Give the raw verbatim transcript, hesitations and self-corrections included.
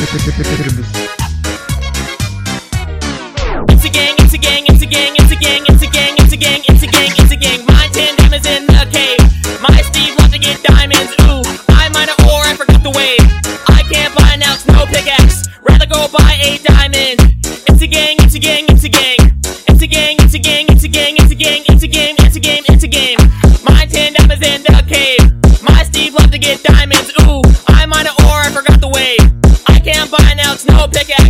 It's a gang, it's a gang, it's a gang, it's a gang, it's a gang, it's a gang, it's a gang, it's a gang. My ten diamonds in the cave. My Steve love to get diamonds. Ooh, I mine an ore, I forgot the wave. I can't buy an ounce, no pickaxe. Rather go buy a diamond. It's a gang, it's a gang, it's a gang. It's a gang, it's a gang, it's a gang, it's a gang, it's a game, it's a game, it's a game. My ten diamonds in the cave. My Steve love to get diamonds. Ooh, I mine an ore, I forgot the wave. I can't buy an ounce, no pickaxe.